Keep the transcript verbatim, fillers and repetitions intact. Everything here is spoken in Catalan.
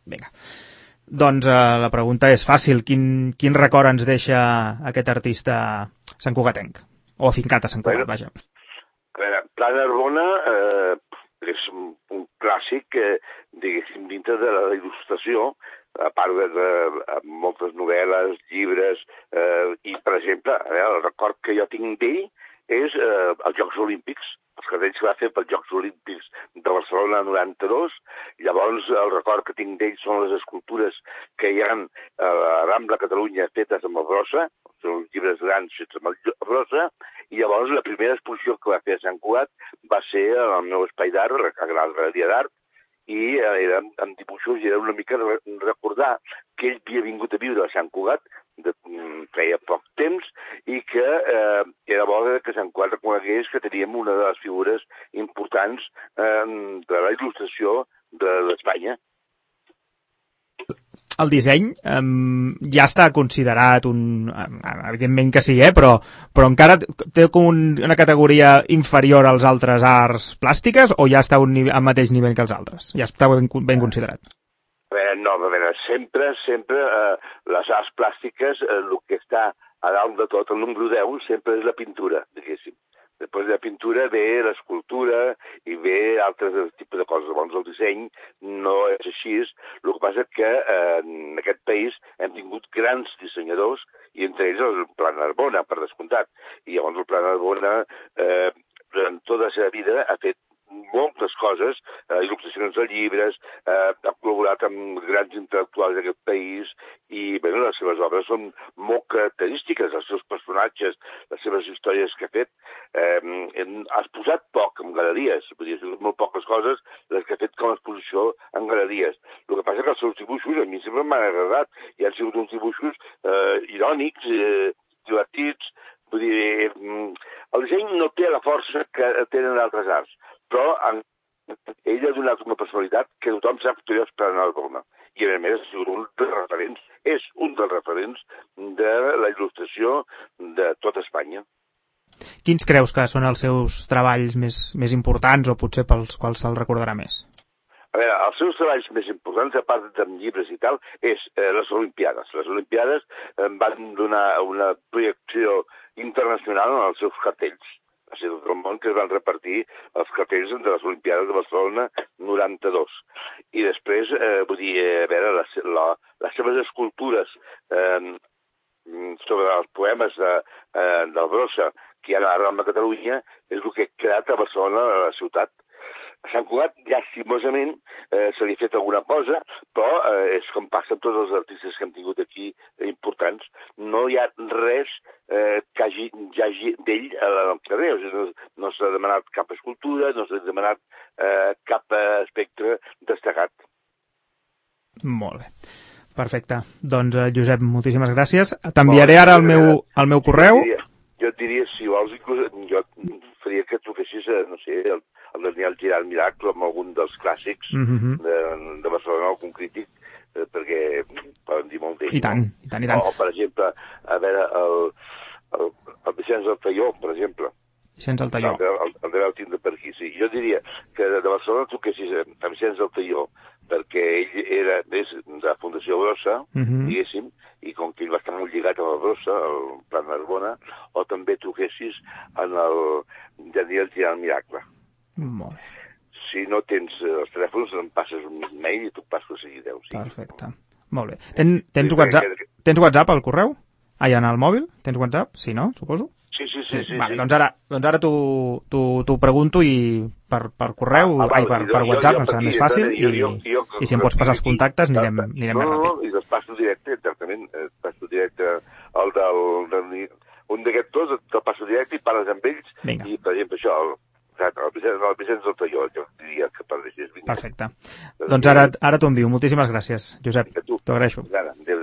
Vinga. Doncs uh, la pregunta és fàcil. Quin, quin record ens deixa aquest artista santcugatenc? O afincat a Sant Cugat, bueno, vaja. A veure, Pla Narbona eh, és un, un clàssic, eh, diguéssim, dintre de la il·lustració, a part de, de, de moltes novel·les, llibres, eh, i, per exemple, eh, el record que jo tinc d'ell és eh, els Jocs Olímpics, els cartells que va fer pels Jocs Olímpics de Barcelona noranta-dos. Llavors, el record que tinc d'ell són les escultures que hi ha a la Rambla Catalunya fetes amb el brossa, són uns llibres grans fets amb el brossa, i llavors la primera exposició que va fer a Sant Cugat va ser al meu espai d'art, a la Galeria d'Art, i era amb dibuixos i era una mica recordar que ell havia vingut a viure a Sant Cugat de, feia poc temps i que eh, era bo que Sant Cugat reconegués que teníem una de les figures importants eh, de la il·lustració d'Espanya. El disseny um, ja està considerat un... evidentment que sí, eh? però, però encara té com un, una categoria inferior als altres arts plàstiques o ja està un nivell, al mateix nivell que els altres? Ja està ben, ben considerat? A veure, no, a veure, sempre, sempre eh, les arts plàstiques, eh, el que està a dalt de tot, el número deu, sempre és la pintura, diguéssim. Després de la pintura ve l'escultura i ve altres tipus de coses. Llavors el disseny no és així. El que passa és que eh, en aquest país hem tingut grans dissenyadors i entre ells el Pla Narbona, per descomptat. I llavors el Pla Narbona eh, durant tota la seva vida ha fet moltes coses, eh, il·lustracions de llibres, eh, ha col·laborat amb grans intel·lectuals d'aquest país i bé, les seves obres són molt característiques, els seus personatges, les seves històries que ha fet. Eh, has posat poc en galeries, vull dir, són molt poques coses les que ha fet com a exposició en galeries. El que passa que els seus dibuixos a mi sempre m'han agradat i han sigut uns dibuixos eh, irònics, eh, divertits. Vull dir, el disseny no té la força que tenen altres arts, però en, ell ha donat una personalitat que tothom sap que és Pla Narbona. I a més ha sigut un dels referents, és un dels referents de la il·lustració de tota Espanya. Quins creus que són els seus treballs més, més importants o potser pels quals se'l recordarà més? A veure, els seus treballs més importants, a part de llibres i tal, és eh, les Olimpiades. Les Olimpiades eh, van donar una projecció internacional en els seus cartells. Va ser tot el món que es van repartir els cartells de les Olimpiades de Barcelona noranta-dos. I després, eh, vull dir, a veure, les, la, les seves escultures eh, sobre els poemes de, eh, del Brossa que hi ha a la Rambla Catalunya és el que ha creat a Barcelona, a la ciutat. A Sant Cugat, llastimosament, eh, se li ha fet alguna cosa, però eh, és com passa amb tots els artistes que hem tingut aquí eh, importants. No hi ha res eh, que hagi, hagi d'ell al carrer. O sigui, no, no s'ha demanat cap escultura, no s'ha demanat eh, cap espectre destacat. Molt bé. Perfecte. Doncs, eh, Josep, moltíssimes gràcies. T'enviaré ara el meu, el meu correu. Jo et diria, jo et diria si vols, inclús, jo faria que truquessis, no sé, el, el Daniel Giralt Miracle amb algun dels clàssics mm-hmm. de, de Barcelona, algun crític, eh, perquè poden dir molt d'ell. I tant, no? i tant, i tant. O, per exemple, a veure, el, el, el Vicenç Altaió, per exemple. Vicenç Altaió. El, el, el deveu tindre per aquí, sí. Jo diria que de Barcelona truquessis a Vicenç Altaió, perquè ell era des de la Fundació Brossa, mm-hmm. diguéssim, i com que ell va estar molt lligat amb el Brossa, el Pla Narbona, o també truquessis en el Daniel Giralt Miracle. Molt bé. Si no tens els telèfons, em passes un mail i tu passo a seguir deu. Sí. Perfecte. Molt bé. Ten, tens, sí, WhatsApp, tens WhatsApp al correu? Ah, en el mòbil? Tens WhatsApp? Sí, no? Suposo? Sí, sí, sí. sí, vale, sí. Doncs ara, doncs ara t'ho pregunto i per, per correu, ah, ai, per, per WhatsApp, em serà més fàcil, i, jo, jo, jo, i si em pots passar els contactes anirem, anirem no, més ràpid. No, no, i els passo directe, exactament, passo directe al del, del un d'aquests dos, te'l passo directe i parles amb ells. Vinga. I, per exemple, això, el, el Vicenç, el Vicenç Altaió, jo diria que parlessis. Perfecte. Doncs ara, ara t'ho envio. Moltíssimes gràcies, Josep. T'ho agraeixo. Ara, adéu.